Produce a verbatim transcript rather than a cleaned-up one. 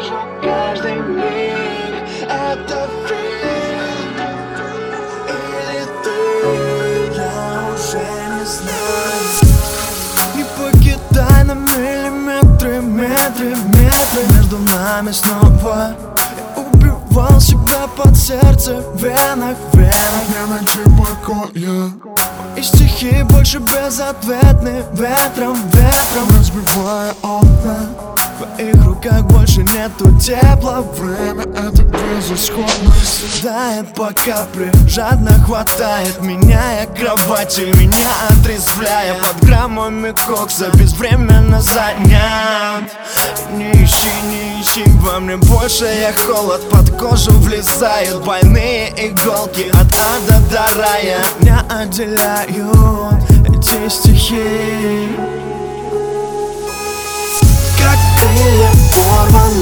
вижу каждый миг. Это фильм или ты? Я уже не знаю. Не покидай на миллиметры, метры, метры между нами снова. Я убивал себя под сердце, в венах, в венах. Не найти покоя. И стихи больше безответны, ветром, ветром разбивая окна. В твоих руках больше нету тепла. Время — это безысходность. Тает по капле, жадно хватает, меняя кровати, меня отрезвляя под граммами кокса, безвременно занят. Не ищи, не ищи во мне больше, я холод под кожу влезают, больные иголки от ада до рая. Меня отделяют эти стихи, как крылья порваны.